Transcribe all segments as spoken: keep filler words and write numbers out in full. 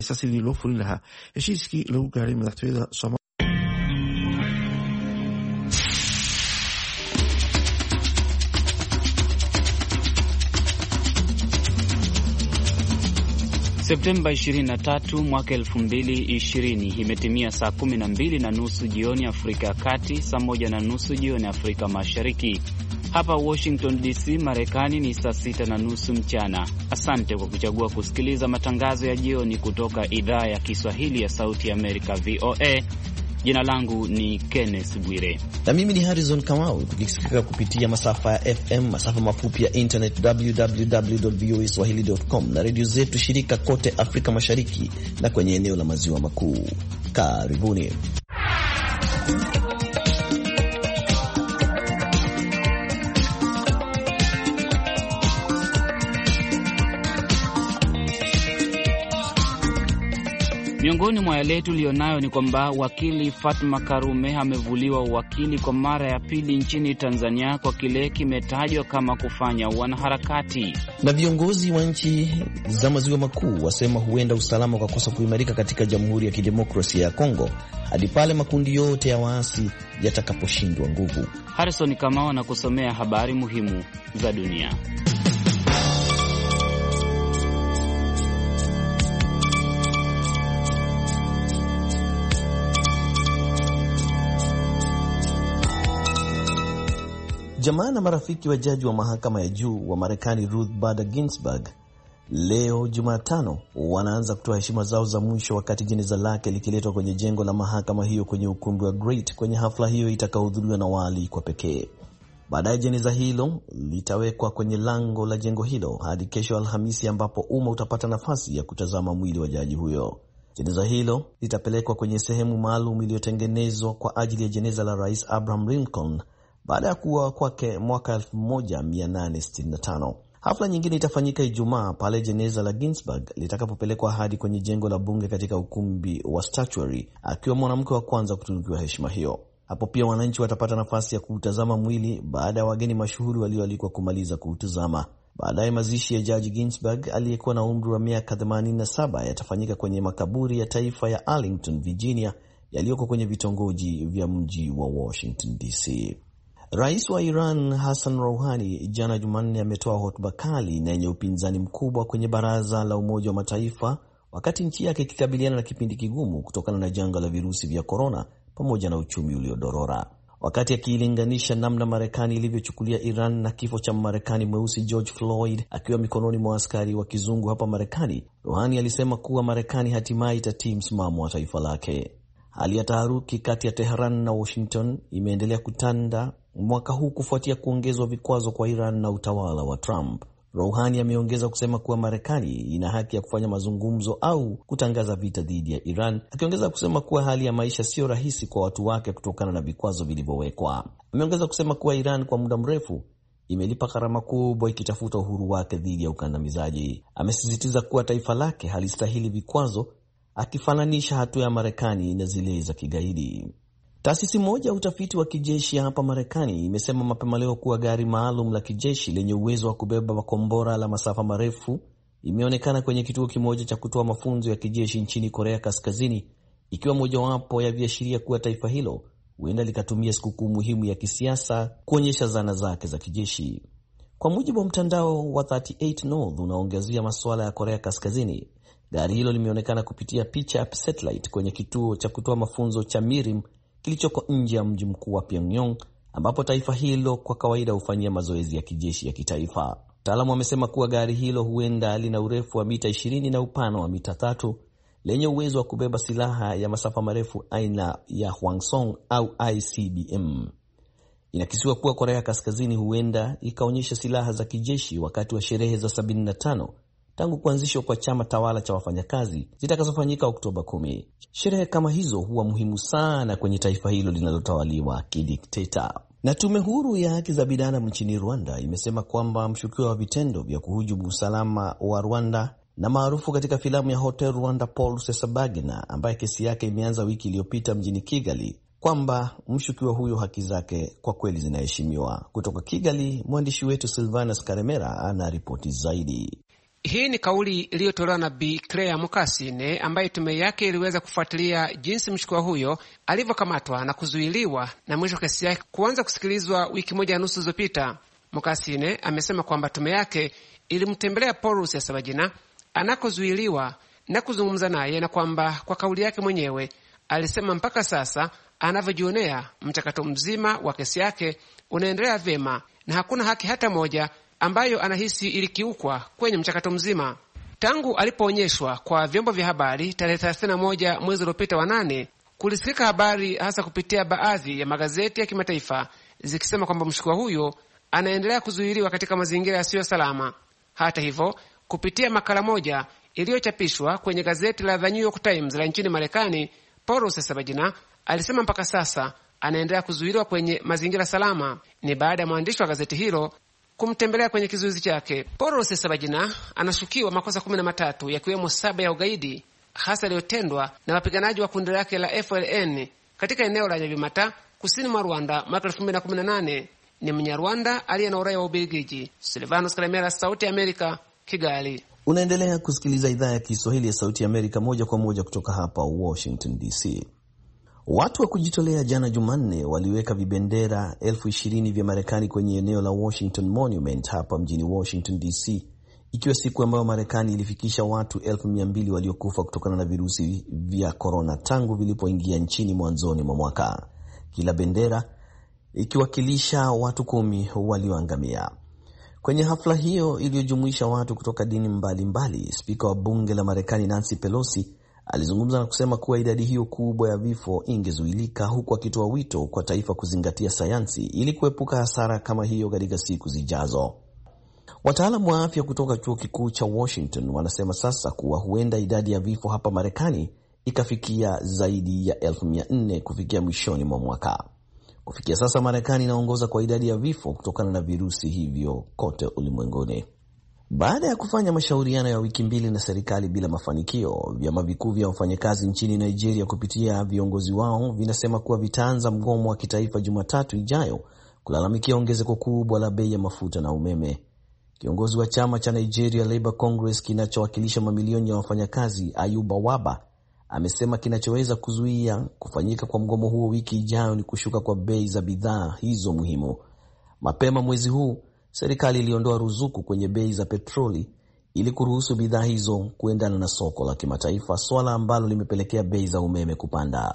sidii loo fulin lahaa heshiiskii lagu gaaray madaxtooyada Soomaaliya. Septemba ishirini na tatu mwaka elfu mbili ishirini imetimia saa kumi na mbili na nusu jioni Afrika ya Kati, saa moja na nusu jioni Afrika Mashariki. Hapa Washington D C Marekani ni saa sita na nusu mchana. Asante kwa kuchagua kusikiliza matangazo ya jioni kutoka idhaa ya Kiswahili ya Sauti ya Amerika V O A. Jina langu ni Kenneth Bwire. Na mimi ni Harrison Kamau, tukisikika kupitia masafa ya F M, masafa mafupi ya internet w w w dot voa swahili dot com na redio zetu shirika kote Afrika Mashariki na kwenye eneo la maziwa makuu. Karibuni. Miongoni mwa yale tulionayo ni kwamba wakili Fatma Karume amevuliwa uwakili kwa mara ya pili nchini Tanzania kwa kile kimetajwa kama kufanya wanaharakati. Na viongozi wa nchi za maziwa makuu wasema huenda usalama kwa kosa kuimarika katika Jamhuri ya Kidemokrasia ya Kongo hadi pale makundi yote ya waasi yatakaposhindwa nguvu. Harrison Kamau anakusomea habari muhimu za dunia. Jamaa na marafiki wa jaji wa mahakama ya juu wa Marekani Ruth Bader Ginsburg leo Jumatano wanaanza kutoa heshima zao za mwisho wakati jeneza lake likiletwa kwenye jengo la mahakama hiyo kwenye ukumbi wa Great kwenye hafla hiyo itakayohudhuriwa na waalikwa pekee. Baadaye jeneza hilo litawekwa kwenye lango la jengo hilo hadi kesho Alhamisi ambapo umma utapata nafasi ya kutazama mwili wa jaji huyo. Jeneza hilo litapelekwa kwenye sehemu maalum iliyotengenezwa kwa ajili ya jeneza la Rais Abraham Lincoln baada ya kuwa kwake mwaka elfu moja mia nane sitini na tano. Hafla nyingine itafanyika Ijumaa pale jeneza la Ginsburg litakapopelekwa hadi kwenye jengo la bunge katika ukumbi wa Statuary, akiwa mwanamke wa kwanza kutunukiwa heshima hiyo. Hapo pia wananchi watapata nafasi ya kuutazama mwili baada ya wageni mashuhuri walioalikwa kumaliza kuutazama. Baadaye mazishi ya Jaji Ginsburg aliyekuwa na umri wa miaka themanini na saba yatafanyika kwenye makaburi ya taifa ya Arlington, Virginia, yaliyoko kwenye vitongoji vya mji wa Washington D C. Rais wa Iran Hassan Rouhani jana Jumanne ametoa hotuba kali na yenye upinzani mkubwa kwenye Baraza la Umoja wa Mataifa wakati nchi yake ikikabiliana na kipindi kigumu kutokana na janga la virusi vya korona pamoja na uchumi uliodorora. Wakati akiilinganisha namna Marekani ilivyochukulia Iran na kifo cha Marekani mweusi George Floyd akiwa mikononi mwa askari wa kizungu hapa Marekani, Rouhani alisema kuwa Marekani hatimaye itatii msimamo wa taifa lake. Hali ya taharuki kati ya Tehran na Washington imeendelea kutanda mwaka huu kufuatia kuongezwa vikwazo kwa Iran na utawala wa Trump. Rouhani ameongeza kusema kuwa Marekani ina haki ya kufanya mazungumzo au kutangaza vita dhidi ya Iran, akiongeza kusema kuwa hali ya maisha sio rahisi kwa watu wake kutokana na vikwazo vilivyowekwa. Ameongeza kusema kuwa Iran kwa muda mrefu imelipa gharama kubwa ikitafuta uhuru wake dhidi ya ukandamizaji. Amesisitiza kuwa taifa lake halistahili vikwazo, akifananisha hatua ya Marekani na zile za kigaidi. Taasisi moja ya utafiti wa kijeshi hapa Marekani imesema mapema leo kuwa gari maalum la kijeshi lenye uwezo wa kubeba makombora la masafa marefu imeonekana kwenye kituo kimoja cha kutoa mafunzo ya kijeshi nchini Korea Kaskazini, ikiwa mojawapo ya viashiria kuwa taifa hilo huenda likatumia sikukuu muhimu ya kisiasa kuonyesha zana zake za kijeshi. Kwa mujibu wa mtandao wa thelathini na nane North unaoangazia masuala ya Korea Kaskazini, gari hilo limeonekana kupitia picha ya satellite kwenye kituo cha kutoa mafunzo cha Mirim kilichoko nje ya mji mkuu wa Pyongyang, ambapo taifa hilo kwa kawaida hufanyia mazoezi ya kijeshi ya kitaifa. Wataalamu wamesema kuwa gari hilo huenda lina urefu wa mita ishirini na upana wa mita tatu, lenye uwezo wa kubeba silaha ya masafa marefu aina ya Hwasong au I C B M. Inakisiwa kuwa Korea Kaskazini huenda ikaonyesha silaha za kijeshi wakati wa sherehe za sabini na tano tangu kuanzishwa kwa chama tawala cha wafanyakazi zitakazofanyika Oktoba kumi. Sherehe kama hizo huwa muhimu sana kwenye taifa hilo linalotawaliwa kidikteta. Na tume huru ya haki za binadamu nchini Rwanda imesema kwamba mshukiwa wa vitendo vya kuhujumu usalama wa Rwanda na maarufu katika filamu ya Hotel Rwanda Paul Rusesabagina, ambaye kesi yake imeanza wiki iliyopita mjini Kigali, kwamba mshukiwa huyo haki zake kwa kweli zinaheshimiwa. Kutoka Kigali, mwandishi wetu Silvanus Karemera ana ripoti zaidi. Hii ni kauli iliyotolewa na Bi Claire Mukasine ambaye tume yake iliweza kufuatilia jinsi mshukiwa huyo alivyokamatwa na kuzuiliwa na mwisho kesi yake kuanza kusikilizwa wiki moja na nusu zilizopita. Mukasine amesema kwamba tume yake ilimtembelea Paul Rusesabagina anakozuiliwa na kuzungumza naye, na kwamba kwa kauli yake mwenyewe alisema mpaka sasa anavyojionea mchakato mzima wa kesi yake unaendelea vyema na hakuna haki hata moja ambayo anahisi ilikiukwa kwenye mchakato mzima. Tangu alipoonyeshwa kwa vyombo vya habari tarehe thelathini na moja mwezi uliopita wa nane, kulisikika habari hasa kupitia baadhi ya magazeti ya kimataifa zikisema kwamba mshukiwa huyo anaendelea kuzuiliwa katika mazingira yasiyo salama. Hata hivyo, kupitia makala moja iliyochapishwa kwenye gazeti la The New York Times la nchini Marekani, Paul Rusesabagina alisema mpaka sasa anaendelea kuzuiliwa kwenye mazingira salama. Ni baada ya mwandishi wa gazeti hilo kumtembelea kwenye kizuizi chake. Paul Rusesabagina anashukiwa makosa kumi na matatu yakiwemo saba ya ugaidi, hasa yaliyotendwa na wapiganaji wa kundi lake la F L N katika eneo la Nyabimata kusini mwa Rwanda mwaka elfu mbili na kumi na nane. Ni Mnyarwanda aliye na uraia wa Ubelgiji. Silvanos Kalemera, Sauti ya Amerika, Kigali. Unaendelea kusikiliza idhaa ya Kiswahili ya Sauti ya Amerika moja kwa moja kutoka hapa Washington D C. Watu wa kujitolea jana Jumanne waliweka vibendera elfu ishirini vya Marekani kwenye eneo la Washington Monument hapa mjini Washington D C, ikiwa siku ambayo Marekani ilifikisha watu elfu mia mbili waliokufa kutokana na virusi vya korona tangu vilipoingia nchini mwanzoni mwa mwaka, kila bendera ikiwakilisha watu kumi walioangamia. Kwenye hafla hiyo iliyojumuisha watu kutoka dini mbalimbali, spika wa bunge la Marekani Nancy Pelosi alizungumza na kusema kuwa idadi hiyo kubwa ya vifo ingezuilika, huku akitoa wito kwa taifa kuzingatia sayansi ili kuepuka hasara kama hiyo katika siku zijazo. Wataalamu wa afya kutoka chuo kikuu cha Washington wanasema sasa kuwa huenda idadi ya vifo hapa Marekani ikafikia zaidi ya elfu mia nne kufikia mwishoni mwa mwaka. Kufikia sasa Marekani inaongoza kwa idadi ya vifo kutokana na virusi hivyo kote ulimwenguni. Baada ya kufanya mashauriano ya wiki mbili na serikali bila mafanikio, vyama vikuu vya wafanyakazi nchini Nigeria kupitia viongozi wao vinasema kuwa vitaanza mgomo wa kitaifa Jumatatu ijayo kulalamikia ongezeko kubwa la bei ya mafuta na umeme. Kiongozi wa chama cha Nigeria Labour Congress kinachowakilisha mamilioni ya wafanyakazi, Ayuba Waba, amesema kinachoweza kuzuia kufanyika kwa mgomo huo wiki ijayo ni kushuka kwa bei za bidhaa hizo muhimu. Mapema mwezi huu, serikali iliondoa ruzuku kwenye bei za petroli ili kuruhusu bidhaa hizo kuendana na soko la kimataifa, swala ambalo limepelekea bei za umeme kupanda.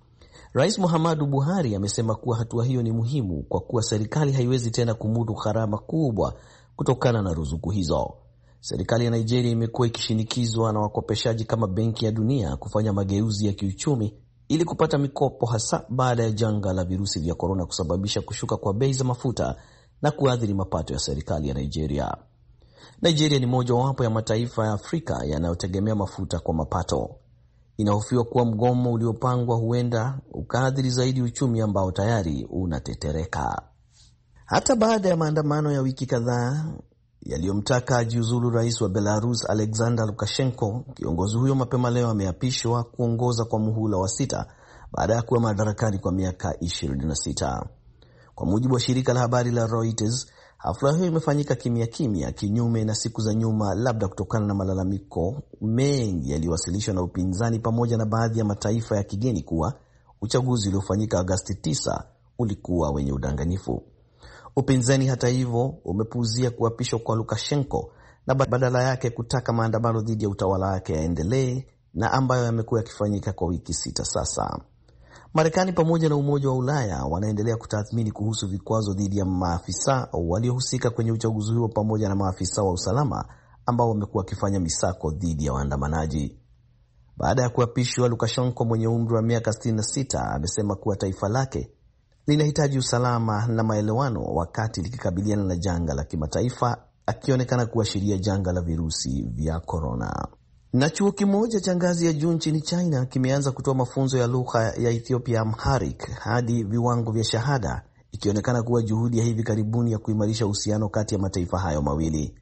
Rais Muhammadu Buhari amesema kuwa hatua hiyo ni muhimu kwa kuwa serikali haiwezi tena kumudu gharama kubwa kutokana na ruzuku hizo. Serikali ya Nigeria imekuwa ikishinikizwa na wakopeshaji kama Benki ya Dunia kufanya mageuzi ya kiuchumi ili kupata mikopo, hasa baada ya janga la virusi vya korona kusababisha kushuka kwa bei za mafuta na kuathiri mapato ya serikali ya Nigeria. Nigeria ni moja wapo ya mataifa ya Afrika yanayotegemea mafuta kwa mapato. Inahofiwa kuwa mgomo uliopangwa huenda ukaathiri zaidi uchumi ambao tayari unatetereka. Hata baada ya maandamano ya wiki kadhaa yaliyomtaka ajiuzulu rais wa Belarus Alexander Lukashenko, kiongozi huyo mapema leo ameapishwa kuongoza kwa muhula wa sita baada ya kuwa madarakani kwa miaka ishirini na sita. Kwa mujibu wa shirika la habari la Reuters, hafla hiyo imefanyika kimya kimya, kinyume na siku za nyuma, labda kutokana na malalamiko mengi yaliyowasilishwa na upinzani pamoja na baadhi ya mataifa ya kigeni kuwa uchaguzi uliofanyika Agosti tisa ulikuwa wenye udanganyifu. Upinzani hata hivyo umepuuzia kuapishwa kwa Lukashenko na badala yake kutaka maandamano dhidi ya utawala wake yaendelee, na ambayo yamekuwa yakifanyika kwa wiki sita sasa. Marekani pamoja na Umoja wa Ulaya wanaendelea kutathmini kuhusu vikwazo dhidi ya maafisa waliohusika kwenye uchaguzi huo pamoja na maafisa wa usalama ambao wamekuwa wakifanya misako dhidi ya waandamanaji. Baada ya kuapishwa, Lukashenko mwenye umri wa miaka sitini na sita amesema kuwa taifa lake linahitaji usalama na maelewano wakati likikabiliana na janga la kimataifa, akionekana kuashiria janga la virusi vya korona. Na chuo kimoja cha ngazi ya juu nchini China kimeanza kutoa mafunzo ya lugha ya Ethiopia Amharic hadi viwango vya shahada, ikionekana kuwa juhudi ya hivi karibuni ya kuimarisha uhusiano kati ya mataifa hayo mawili.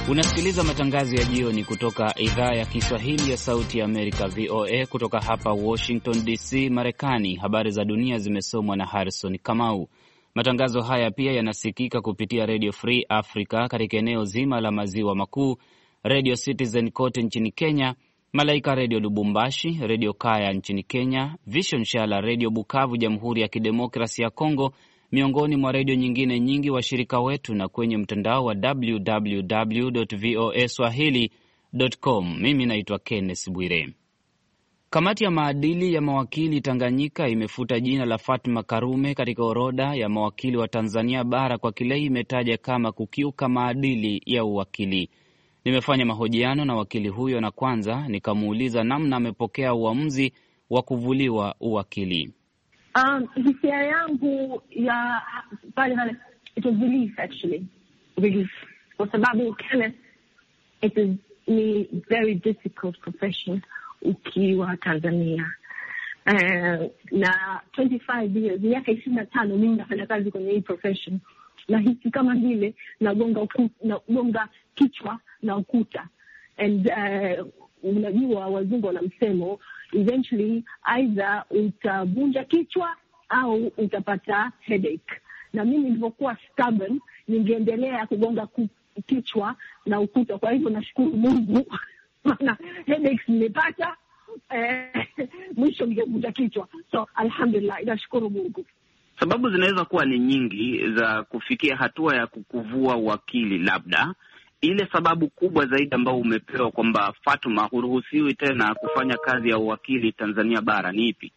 Unasikiliza matangazo ya jioni kutoka idhaa ya Kiswahili ya Sauti ya Amerika, V O A, kutoka hapa Washington D C, Marekani. Habari za dunia zimesomwa na Harrison Kamau. Matangazo haya pia yanasikika kupitia Radio Free Africa katika eneo zima la maziwa makuu, Radio Citizen kote nchini Kenya, Malaika Radio Lubumbashi, Radio Kaya nchini Kenya, Vision Shala Radio Bukavu, Jamhuri ya Kidemokrasia ya Kongo, miongoni mwa redio nyingine nyingi washirika wetu, na kwenye mtandao wa w w w dot voa swahili dot com. Mimi naitwa Kenneth Bwire. Kamati ya maadili ya mawakili Tanganyika imefuta jina la Fatma Karume katika orodha ya mawakili wa Tanzania bara kwa kile imetaja kama kukiuka maadili ya uwakili. Nimefanya mahojiano na wakili huyo na kwanza nikamuuliza namna amepokea uamuzi wa kuvuliwa uwakili. Um, hisia yangu ya pale pale, it was relief actually, relief. Kwa sababu Kenneth, it is a very difficult profession ukiwa Tanzania. Uh, na twenty-five years, miaka ishirini na tano mimi nafanya kazi kwenye hii profession. Na hisi kama vile nagonga nagonga kichwa na ukuta. And uh, unajua wazungu wana msemo, eventually either utavunja kichwa au utapata headache. Na mimi nilipokuwa stubborn, ningeendelea kugonga kichwa na ukuta. Kwa hivyo nashukuru Mungu maana headaches nimepata, eh, mwisho ningevunja kichwa. So alhamdulillah, nashukuru Mungu. Sababu zinaweza kuwa ni nyingi za kufikia hatua ya kukuvua wakili. Labda ile sababu kubwa zaidi ambayo umepewa kwamba Fatuma huruhusiwi tena kufanya kazi ya uwakili Tanzania bara ni ipi?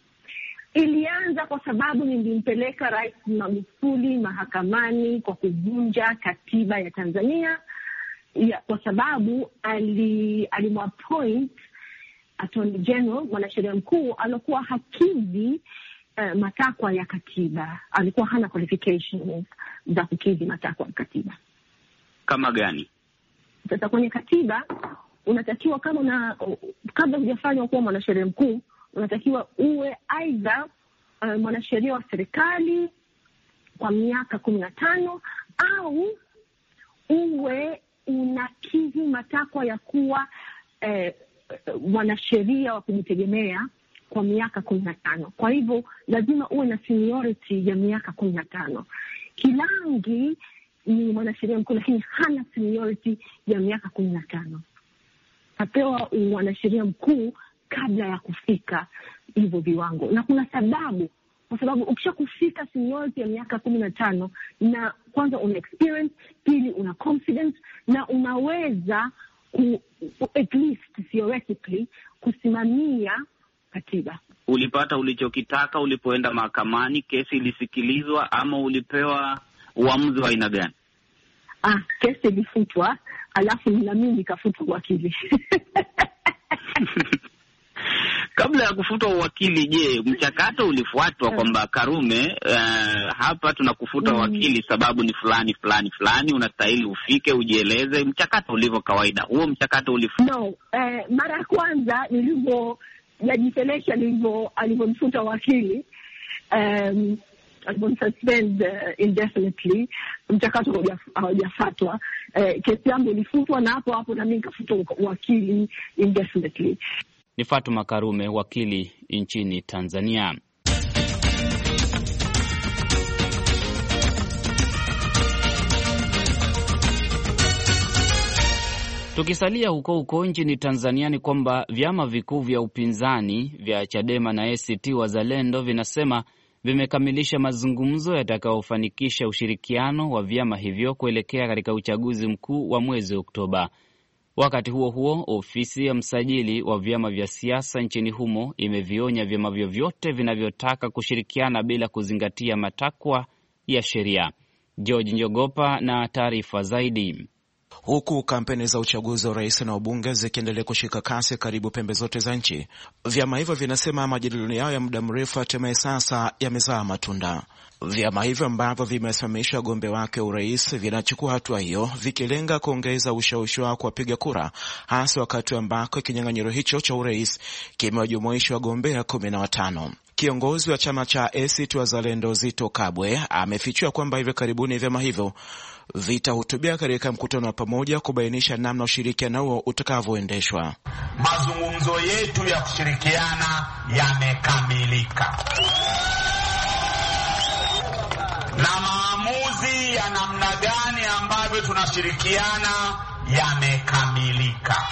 Ilianza kwa sababu nilimpeleka Rais Magufuli mahakamani kwa kuvunja katiba ya Tanzania, ya, kwa sababu ali alimappoint Attorney General, mwanasheria mkuu, alikuwa hakidhi uh, matakwa ya katiba. Alikuwa hana qualifications za kukidhi matakwa ya katiba. Kama gani? Sasa kwenye katiba unatakiwa kama na kabla hujafanya kuwa mwanasheria mkuu, unatakiwa uwe aidha uh, mwanasheria wa serikali kwa miaka kumi na tano au uwe unakidhi matakwa ya kuwa eh, mwanasheria wa kujitegemea kwa miaka kumi na tano. Kwa hivyo lazima uwe na seniority ya miaka kumi na tano. Kilangi ni mwanasheria mkuu lakini hana seniority ya miaka kumi na tano. Apewa mwanasheria mkuu kabla ya kufika hivyo viwango. Na kuna sababu, kwa sababu ukisha kufika seniority ya miaka kumi na tano, na kwanza una experience, pili una confidence, na unaweza ku, at least theoretically kusimamia katiba. Ulipata ulichokitaka ulipoenda mahakamani? Kesi ilisikilizwa ama ulipewa uamuzi wa aina gani? Ah, kesi ilifutwa, alafu na mimi nikafutwa uwakili. Kabla ya kufutwa uwakili, je, mchakato ulifuatwa kwamba Karume, uh, hapa tunakufuta uwakili mm. sababu ni fulani fulani fulani, unastahili ufike ujieleze, mchakato ulivyo kawaida? Huo mchakato ulifuatwa? No, eh, mara ya kwanza nilivyo najipeleka nilivyo alivyomfuta uwakili, um, alivyosuspend uh, indefinitely, mchakato haujafuatwa. Uh, kesi yangu ilifutwa na hapo hapo na mimi nikafutwa uwakili indefinitely. Ni Fatuma Karume, wakili nchini Tanzania. Tukisalia huko huko nchini Tanzania ni kwamba vyama vikuu vya upinzani vya Chadema na A C T Wazalendo vinasema vimekamilisha mazungumzo yatakayofanikisha ushirikiano wa vyama hivyo kuelekea katika uchaguzi mkuu wa mwezi Oktoba. Wakati huo huo, ofisi ya msajili wa vyama vya siasa nchini humo imevionya vyama vyovyote vinavyotaka kushirikiana bila kuzingatia matakwa ya sheria. George Njogopa na taarifa zaidi. Huku kampeni za uchaguzi wa rais na ubunge zikiendelea kushika kasi karibu pembe zote za nchi, vyama hivyo vinasema majadiliano yao ya muda mrefu hatimaye sasa yamezaa matunda. Vyama hivyo ambavyo vimesimamisha wagombea wake urais vinachukua hatua hiyo vikilenga kuongeza ushawishi wao kwa wapiga kura, hasa wakati ambako kinyang'anyiro hicho cha urais kimewajumuisha wagombea kumi na watano. Kiongozi wa chama cha A C T Wazalendo Zitto Kabwe amefichua kwamba hivi karibuni vyama hivyo vitahutubia katika mkutano wa pamoja kubainisha namna ushirikiano huo utakavyoendeshwa. Mazungumzo yetu ya kushirikiana yamekamilika na maamuzi ya namna gani ambavyo tunashirikiana yamekamilika.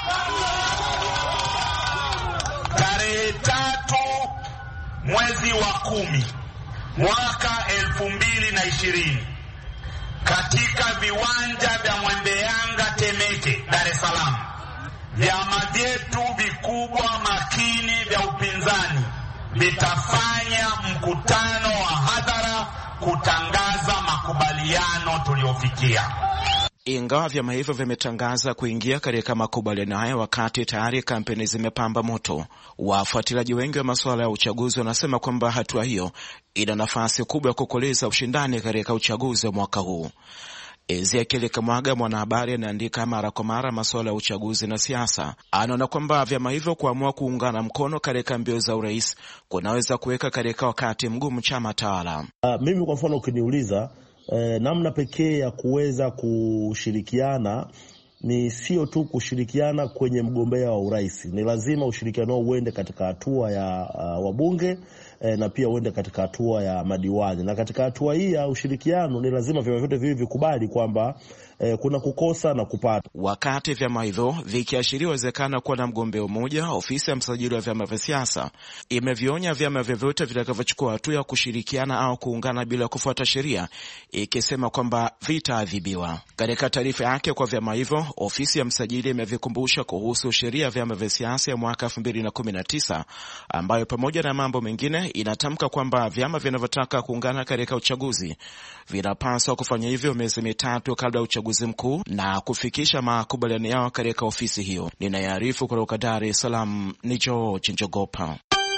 Tarehe tatu mwezi wa kumi mwaka elfu mbili na ishirini katika viwanja vya Mwembe Yanga Temeke, Dar es Salaam, vyama vyetu vikubwa makini vya upinzani vitafanya mkutano wa hadhara kutangaza makubaliano tuliofikia. Ingawa vyama hivyo vimetangaza kuingia katika makubaliano hayo wakati tayari kampeni zimepamba moto, wafuatiliaji wengi wa masuala ya uchaguzi wanasema kwamba hatua hiyo ina nafasi kubwa ya kukoleza ushindani katika uchaguzi wa mwaka huu. Ezekiel Kamwaga, mwanahabari anaandika mara kwa mara masuala ya uchaguzi na siasa, anaona kwamba vyama hivyo kuamua kuungana mkono katika mbio za urais kunaweza kuweka katika wakati mgumu chama tawala. Uh, mimi kwa mfano ukiniuliza Eh, namna pekee ya kuweza kushirikiana ni sio tu kushirikiana kwenye mgombea wa urais. Ni lazima ushirikiano uende katika hatua ya uh, wabunge eh, na pia uende katika hatua ya madiwani. Na katika hatua hii ya ushirikiano ni lazima vyama vyote vivi vikubali kwamba eh, kuna kukosa na kupata. Wakati vyama hivyo vikiashiria uwezekano kuwa na mgombea mmoja, ofisi ya msajili wa vyama vya siasa imevionya vyama vyovyote vitakavyochukua hatua ya kushirikiana au kuungana bila kufuata sheria, ikisema kwamba vitaadhibiwa. Katika taarifa yake kwa vyama hivyo, ofisi ya msajili imevikumbusha kuhusu sheria ya vyama vya siasa ya mwaka elfu mbili na kumi na tisa ambayo pamoja na mambo mengine inatamka kwamba vyama vinavyotaka kuungana katika uchaguzi vinapaswa kufanya hivyo miezi mitatu kabla ya uchaguzi mkuu na kufikisha makubaliano yao katika ofisi hiyo. Ninaarifu kutoka Dar es Salaam ni George Njogopa.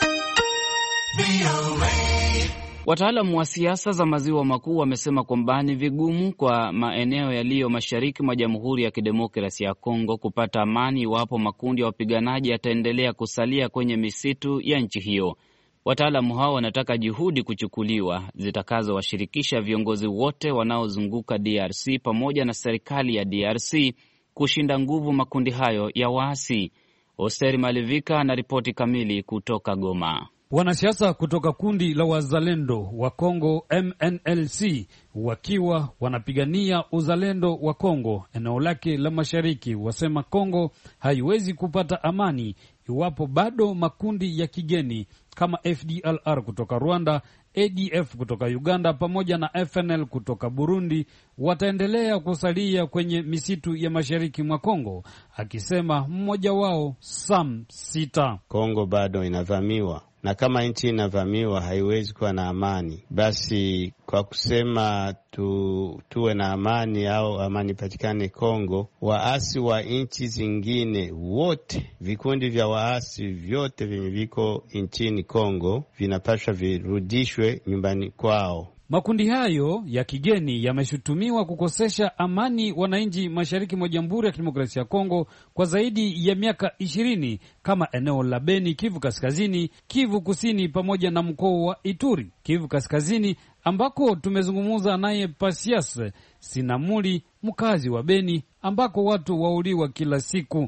Wataalamu wa siasa za maziwa makuu wamesema kwamba ni vigumu kwa maeneo yaliyo mashariki mwa Jamhuri ya Kidemokrasia ya Kongo kupata amani iwapo makundi ya wapiganaji yataendelea kusalia kwenye misitu ya nchi hiyo. Wataalamu hao wanataka juhudi kuchukuliwa zitakazowashirikisha viongozi wote wanaozunguka D R C pamoja na serikali ya D R C kushinda nguvu makundi hayo ya waasi. Osteri Malivika na ripoti kamili kutoka Goma. Wanasiasa kutoka kundi la wazalendo wa Kongo M N L C wakiwa wanapigania uzalendo wa Kongo eneo lake la mashariki wasema Kongo haiwezi kupata amani iwapo bado makundi ya kigeni kama F D L R kutoka Rwanda, A D F kutoka Uganda pamoja na F N L kutoka Burundi wataendelea kusalia kwenye misitu ya mashariki mwa Kongo, akisema mmoja wao Sam Sita. Kongo bado inavamiwa, na kama nchi inavamiwa haiwezi kuwa na amani. Basi kwa kusema tu, tuwe na amani au amani patikane Kongo, waasi wa nchi zingine wote, vikundi vya waasi vyote vyenye viko nchini Kongo vinapaswa virudishwe nyumbani kwao. Makundi hayo ya kigeni yameshutumiwa kukosesha amani wananchi mashariki mwa Jamhuri ya Kidemokrasia ya Kongo kwa zaidi ya miaka ishirini kama eneo la Beni, Kivu Kaskazini, Kivu Kusini pamoja na mkoa wa Ituri, Kivu Kaskazini, ambako tumezungumza naye Pasias Sinamuli, mkazi wa Beni, ambako watu wauliwa kila siku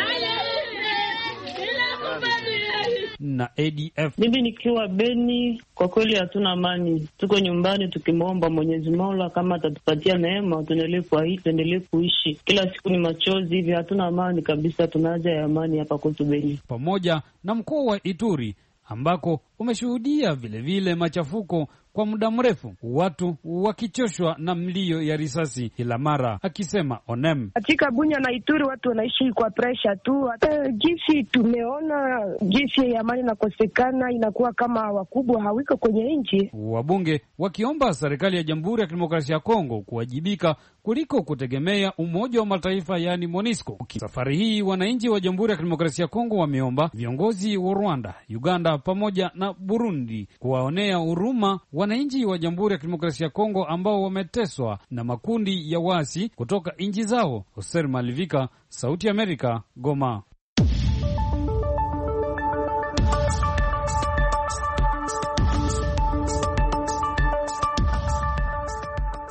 na A D F. Mimi nikiwa Beni, kwa kweli hatuna amani. Tuko nyumbani tukimwomba Mwenyezi Mola kama atatupatia neema tuendelee kuishi. Kila siku ni machozi hivi, hatuna amani kabisa. Tuna haja ya amani hapa kwetu Beni. Pamoja na mkoa wa Ituri ambako umeshuhudia vile vile machafuko kwa muda mrefu, watu wakichoshwa na mlio ya risasi kila mara, akisema Onem. Katika Bunya na Ituri watu wanaishi kwa pressure tu. Hata jinsi tumeona jinsi ya amani inakosekana, inakuwa kama wakubwa hawiko kwenye nchi. Wabunge wakiomba serikali ya Jamhuri ya Kidemokrasia ya Kongo kuwajibika kuliko kutegemea Umoja wa Mataifa yani MONUSCO. Safari hii wananchi wa Jamhuri ya Kidemokrasia ya Kongo wameomba viongozi wa Rwanda, Uganda pamoja na Burundi kuwaonea huruma wananchi wa Jamhuri ya Kidemokrasia ya Kongo ambao wameteswa na makundi ya waasi kutoka nchi zao. Hoser Malivika, Sauti ya Amerika, Goma.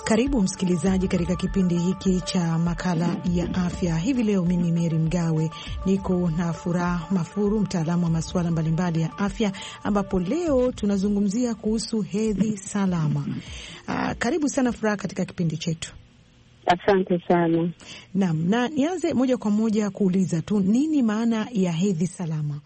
Karibu msikilizaji katika kipindi hiki cha makala ya afya. Hivi leo mimi Mary Mgawe niko na Furaha Mafuru, mtaalamu wa masuala mbalimbali ya afya, ambapo leo tunazungumzia kuhusu hedhi salama. Aa, karibu sana Furaha katika kipindi chetu. Asante sana. Naam, na nianze moja kwa moja kuuliza tu, nini maana ya hedhi salama?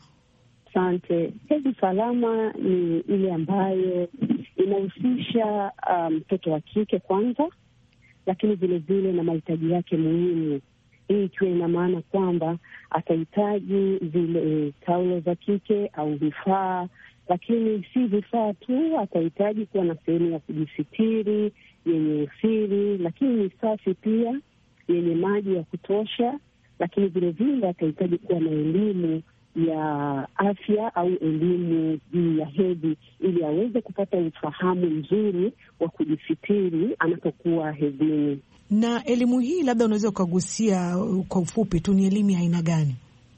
Asante. Hedhi salama ni ile ambayo inahusisha mtoto um, wa kike kwanza, lakini vile vile na mahitaji yake muhimu. Hii ikiwa ina maana kwamba atahitaji zile taulo za kike au vifaa, lakini si vifaa tu, atahitaji kuwa na sehemu ya kujisitiri yenye usiri, lakini ni safi pia, yenye maji ya kutosha, lakini vile vile atahitaji kuwa na elimu ya afya au elimu juu ya hedhi ili aweze kupata ufahamu mzuri wa kujisitiri anapokuwa hedhini. Na elimu hii labda unaweza ukagusia kwa ufupi tu, ni elimu ya aina gani?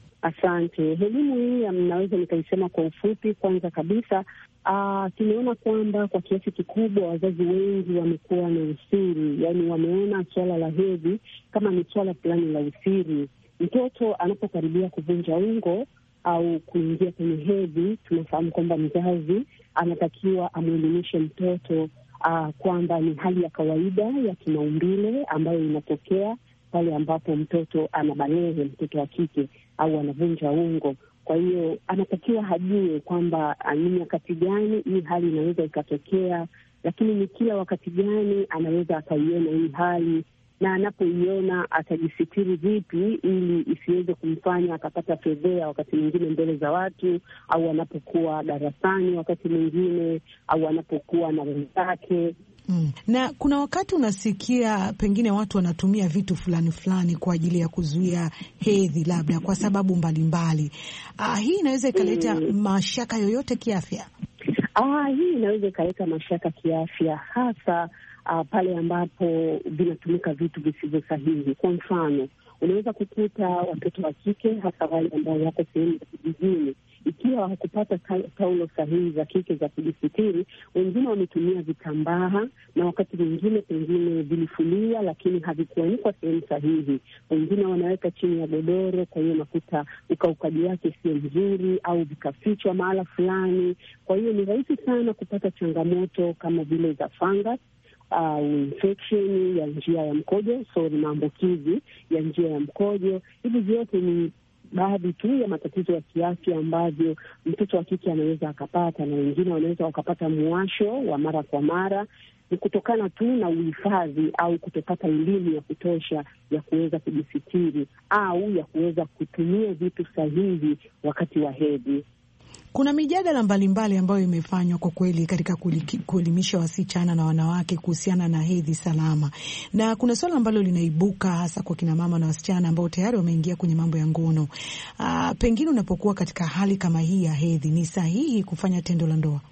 Asante. Elimu hii naweza nikaisema kwa ufupi. Kwanza kabisa, uh, tumeona kwamba kwa kiasi kikubwa wazazi wengi wamekuwa na usiri, yaani wameona swala la hedhi kama ni swala fulani la usiri. Mtoto anapokaribia kuvunja ungo au kuingia kwenye hedhi, tunafahamu kwamba mzazi anatakiwa amwelimishe mtoto uh, kwamba ni hali ya kawaida ya kimaumbile ambayo inatokea pale ambapo mtoto anabalehe, mtoto wa kike au anavunja ungo. Kwa hiyo anatakiwa hajue kwamba ni wakati gani hii hali inaweza ikatokea, lakini ni kila wakati gani anaweza akaiona hii hali, na anapoiona atajisitiri vipi ili isiweze kumfanya akapata fedhea wakati mwingine mbele za watu, au anapokuwa darasani wakati mwingine, au anapokuwa na wenzake. Mm. Na kuna wakati unasikia pengine watu wanatumia vitu fulani fulani kwa ajili ya kuzuia hedhi, labda kwa sababu mbalimbali. Ah, hii inaweza ikaleta mm. mashaka yoyote kiafya? Ah, hii inaweza ikaleta mashaka kiafya, hasa Uh, pale ambapo vinatumika vitu visivyo sahihi. Kwa mfano, unaweza kukuta watoto wa kike, hasa wale ambao wako sehemu za kijijini, ikiwa hakupata taulo sahihi za kike za kujisitiri, wengine wametumia vitambaa, na wakati mwingine pengine vilifuliwa lakini havikuanikwa sehemu sahihi. Wengine wanaweka chini ya godoro, kwa hiyo nakuta ukaukaji wake sio mzuri, au vikafichwa mahala fulani. Kwa hiyo ni rahisi sana kupata changamoto kama vile za fungus au uh, infection ya njia ya mkojo, so ni maambukizi ya njia ya mkojo. Hivi vyote ni baadhi tu ya matatizo ya kiafya ambavyo mtoto wa kike anaweza akapata, na wengine wanaweza wakapata muwasho wa mara kwa mara. Ni kutokana tu na uhifadhi au kutopata elimu ya kutosha ya kuweza kujisitiri au ya kuweza kutumia vitu sahihi wakati wa hedhi. Kuna mijadala mbalimbali ambayo imefanywa kwa kweli katika kuelimisha wasichana na wanawake kuhusiana na hedhi salama. Na kuna swala ambalo linaibuka hasa kwa kina mama na wasichana ambao tayari wameingia kwenye mambo ya ngono. Aa, pengine unapokuwa katika hali kama hii ya hedhi, ni sahihi kufanya tendo la ndoa?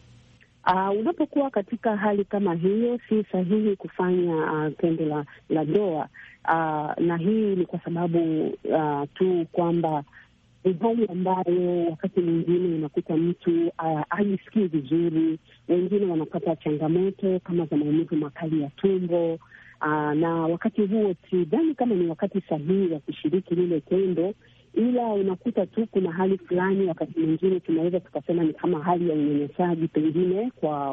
Uh, unapokuwa katika hali kama hiyo, si sahihi kufanya uh, tendo la, la ndoa. Uh, na hii ni kwa sababu uh, tu kwamba ni hali ambayo wakati mwingine unakuta mtu hajisikii uh, vizuri. Wengine wanapata changamoto kama za maumivu makali ya tumbo, uh, na wakati huo sidhani kama ni wakati sahihi wa kushiriki lile tendo, ila unakuta tu kuna hali fulani, wakati mwingine tunaweza tukasema ni kama hali ya unyanyasaji pengine kwa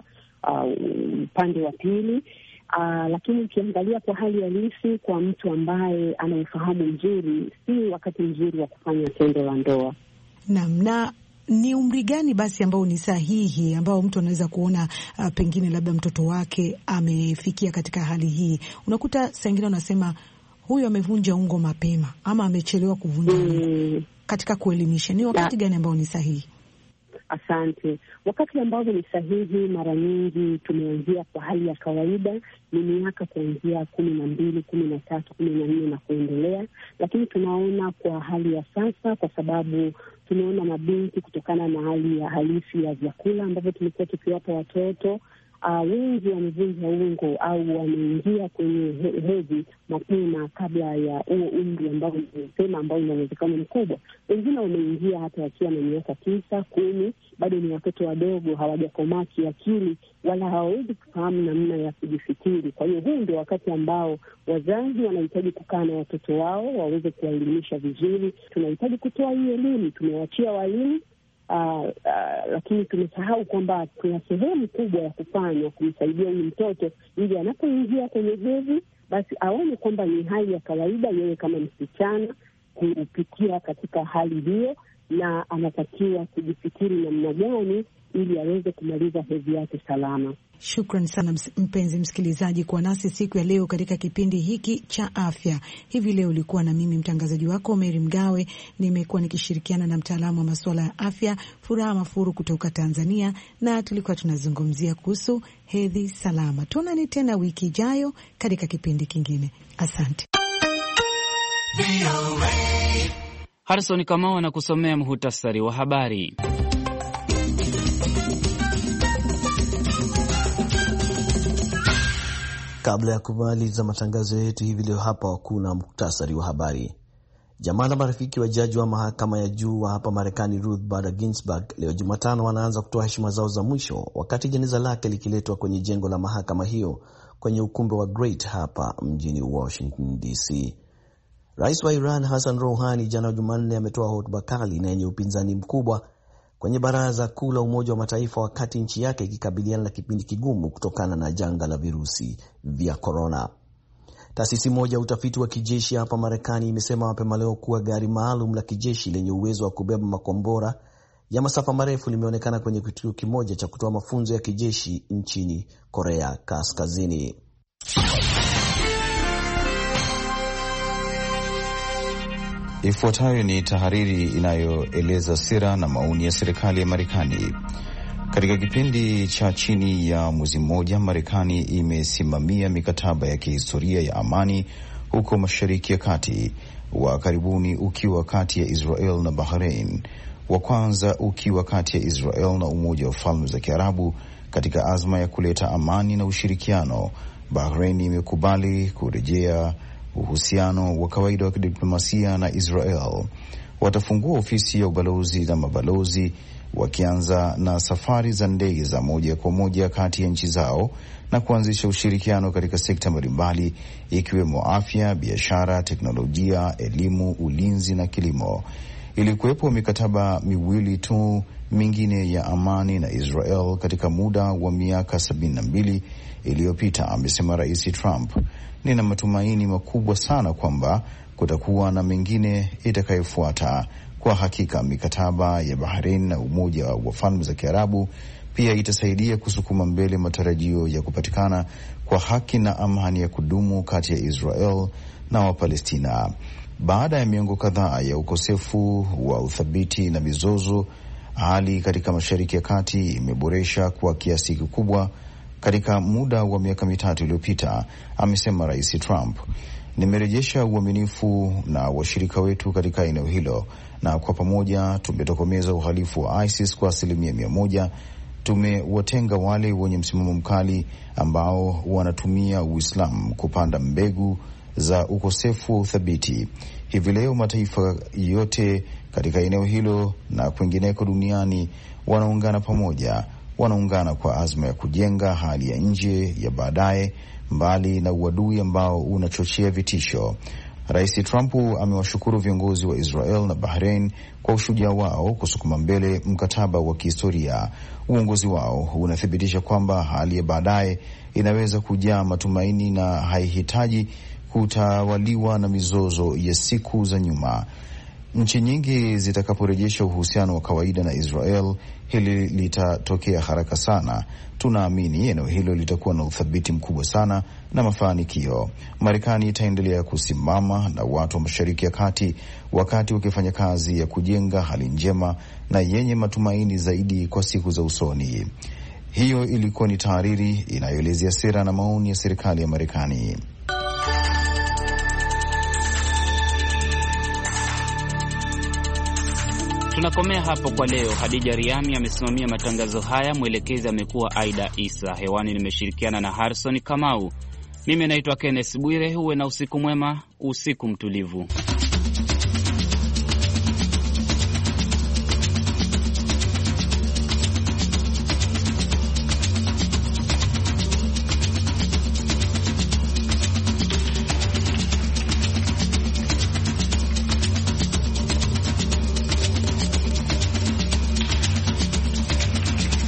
upande uh, wa pili. Uh, lakini ukiangalia kwa hali halisi, kwa mtu ambaye ana ufahamu mzuri, si wakati mzuri wa kufanya tendo la ndoa. Naam. Na ni umri gani basi ambao ni sahihi ambao mtu anaweza kuona uh, pengine labda mtoto wake amefikia katika hali hii? Unakuta saa ingine unasema huyu amevunja ungo mapema ama amechelewa kuvunja ungo. Mm. Katika kuelimisha, ni wakati gani ambao ni sahihi? Asante. Wakati ambao ni sahihi, mara nyingi tumeanzia kwa hali ya kawaida, ni miaka kuanzia kumi na mbili, kumi na tatu, kumi na nne na kuendelea. Lakini tunaona kwa hali ya sasa, kwa sababu tumeona mabinti, kutokana na hali ya halisi ya vyakula ambavyo tumekuwa tukiwapa watoto, uh, wengi wamevunja ungo au wameingia kwenye hedhi mapema kabla ya huo umri ambao nimesema, ambao ina uwezekano mkubwa. Wengine wameingia hata wakiwa na miaka tisa, kumi, bado ni watoto wadogo, hawajakomaa kiakili wala hawawezi kufahamu namna ya kujifikiri. Kwa hiyo huu ndio wakati ambao wazazi wanahitaji kukaa na watoto wao waweze kuwaelimisha vizuri. Tunahitaji kutoa hii elimu, tumewachia walimu Uh, uh, lakini tumesahau kwamba kuna sehemu kubwa ya kufanya kumsaidia huyu mtoto ili anapoingia kwenye hedhi basi aone kwamba ni hali ya kawaida yeye kama msichana kupitia katika hali hiyo, na anatakiwa kujifikiri namna gani ili aweze kumaliza hedhi yake salama. Shukran sana mpenzi msikilizaji kwa nasi siku ya leo katika kipindi hiki cha afya. Hivi leo ulikuwa na mimi mtangazaji wako Mary Mgawe, nimekuwa nikishirikiana na mtaalamu wa masuala ya afya Furaha Mafuru kutoka Tanzania, na tulikuwa tunazungumzia kuhusu hedhi salama. Tuonane tena wiki ijayo katika kipindi kingine. Asante. Harrison Kamau anakusomea muhtasari wa habari. Kabla ya kumaliza matangazo yetu hivi leo hapa kuna muktasari wa habari. Jamaa na marafiki wa jaji wa mahakama ya juu wa hapa Marekani Ruth Bader Ginsburg leo Jumatano wanaanza kutoa heshima zao za mwisho wakati jeneza lake likiletwa kwenye jengo la mahakama hiyo kwenye ukumbi wa Great hapa mjini Washington D C. Rais wa Iran Hassan Rouhani jana Jumanne ametoa hotuba kali na yenye upinzani mkubwa kwenye Baraza Kuu la Umoja wa Mataifa wakati nchi yake ikikabiliana na kipindi kigumu kutokana na janga la virusi vya korona. Taasisi moja utafiti wa kijeshi hapa Marekani imesema mapema leo kuwa gari maalum la kijeshi lenye uwezo wa kubeba makombora ya masafa marefu limeonekana kwenye kituo kimoja cha kutoa mafunzo ya kijeshi nchini Korea Kaskazini. Ifuatayo ni tahariri inayoeleza sera na maoni ya serikali ya Marekani. Katika kipindi cha chini ya mwezi mmoja, Marekani imesimamia mikataba ya kihistoria ya amani huko Mashariki ya Kati, wa karibuni ukiwa kati ya Israel na Bahrain, wa kwanza ukiwa kati ya Israel na Umoja wa Falme za Kiarabu. Katika azma ya kuleta amani na ushirikiano, Bahrain imekubali kurejea uhusiano wa kawaida wa kidiplomasia na Israel. Watafungua ofisi ya ubalozi na mabalozi, wakianza na safari za ndege za moja kwa moja kati ya nchi zao na kuanzisha ushirikiano katika sekta mbalimbali ikiwemo afya, biashara, teknolojia, elimu, ulinzi na kilimo. Ilikuwepo mikataba miwili tu mingine ya amani na Israel katika muda wa miaka sabini na mbili iliyopita, amesema Rais Trump. Nina matumaini makubwa sana kwamba kutakuwa na mengine itakayofuata. Kwa hakika mikataba ya Bahrain na Umoja wa Falme za Kiarabu pia itasaidia kusukuma mbele matarajio ya kupatikana kwa haki na amani ya kudumu kati ya Israel na Wapalestina. Baada ya miongo kadhaa ya ukosefu wa uthabiti na mizozo, hali katika Mashariki ya Kati imeboresha kwa kiasi kikubwa katika muda wa miaka mitatu iliyopita, amesema Rais Trump. Nimerejesha uaminifu na washirika wetu katika eneo hilo, na kwa pamoja tumetokomeza uhalifu wa ISIS kwa asilimia mia moja. Tumewatenga wale wenye msimamo mkali ambao wanatumia Uislamu kupanda mbegu za ukosefu wa uthabiti. Hivi leo mataifa yote katika eneo hilo na kwingineko duniani wanaungana pamoja, wanaungana kwa azma ya kujenga hali ya nje ya baadaye, mbali na uadui ambao unachochea vitisho. Rais Trump amewashukuru viongozi wa Israel na Bahrain kwa ushujaa wao kusukuma mbele mkataba wa kihistoria. Uongozi wao unathibitisha kwamba hali ya baadaye inaweza kujaa matumaini na haihitaji kutawaliwa na mizozo ya siku za nyuma. Nchi nyingi zitakaporejesha uhusiano wa kawaida na Israel, hili litatokea haraka sana. Tunaamini eneo hilo litakuwa na uthabiti mkubwa sana na mafanikio. Marekani itaendelea kusimama na watu wa Mashariki ya Kati wakati wakifanya kazi ya kujenga hali njema na yenye matumaini zaidi kwa siku za usoni. Hiyo ilikuwa ni tahariri inayoelezea sera na maoni ya serikali ya Marekani. Tunakomea hapo kwa leo. Hadija Riami amesimamia matangazo haya, mwelekezi amekuwa Aida Isa. Hewani nimeshirikiana na Harrison Kamau. Mimi naitwa Kenneth Bwire. Uwe na usiku mwema, usiku mtulivu.